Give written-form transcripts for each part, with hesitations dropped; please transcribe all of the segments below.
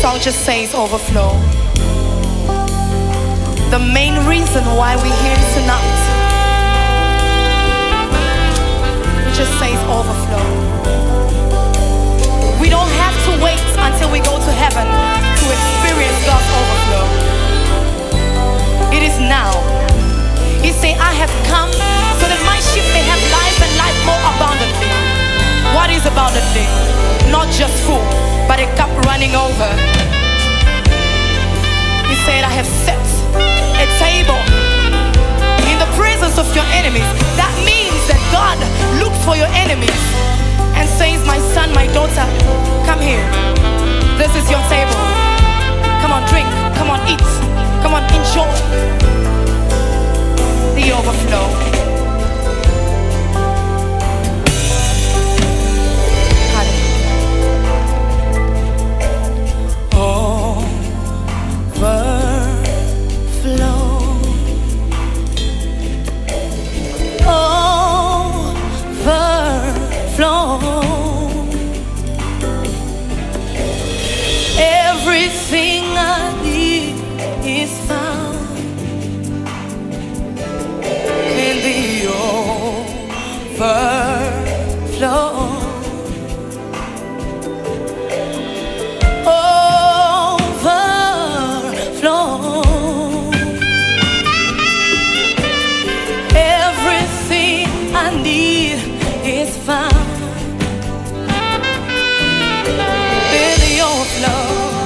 song just says overflow. The main reason why we're here tonight, it just says overflow. We don't have to wait until we go to heaven to experience God's overflow. It is now. He said, I have come so that my sheep may have life and life more abundantly. What is abundantly? Not just full, but a cup running over. He said, I have set a table in the presence of your enemies. That means that God looks for your enemies and says, my son, my daughter, come here. This is your table. Come on, drink. Come on, eat. Come on, enjoy the overflow. Everything I need is found in the overflow. Overflow. Everything I need is found in the overflow.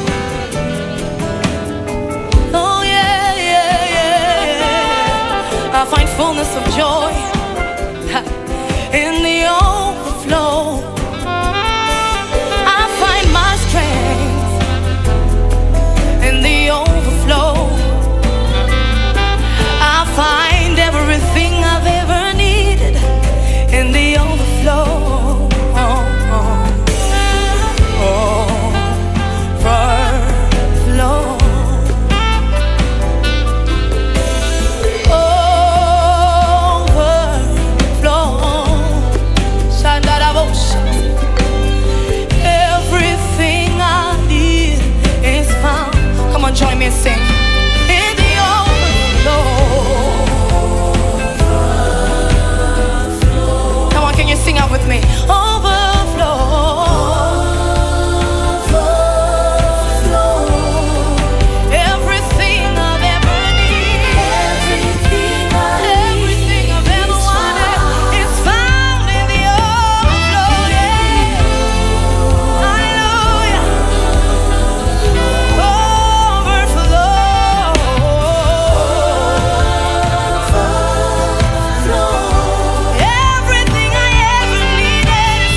I find fullness of joy in the overflow. I find my strength in the overflow. I find everything I've ever needed in the overflow. Join me and sing. In the overflow. Come on, can you sing out with me? Overflow. Everything I've ever needed, everything I've ever wanted is found in the overflow. Yeah. Hallelujah. Everything I ever needed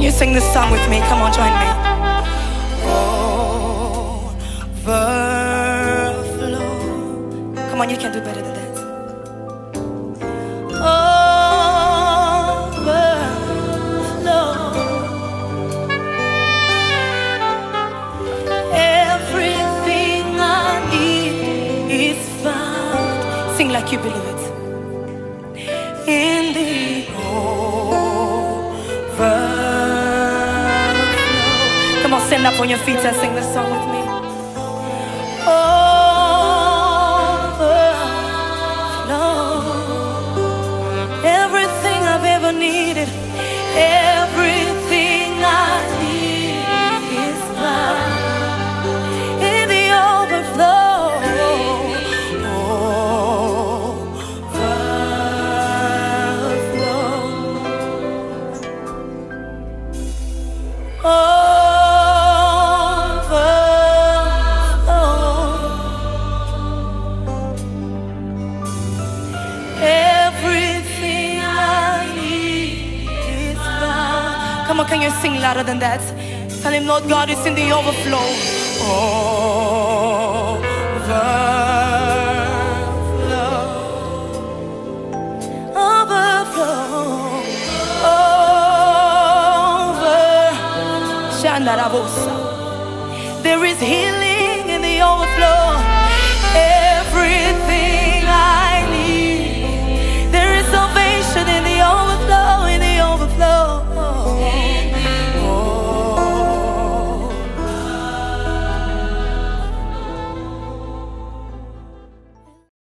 you sing this song with me? Come on, join me. Overflow. Come on, you can do better than that. Overflow. Everything I need is found. Sing like you believe it. In the overflow. Come on, stand up on your feet and sing this song with me. Everything I've ever needed, everything I need is found in the overflow. Come on, can you sing louder than that? Tell him, Lord God, it's in the overflow. Overflow. Overflow. There is healing.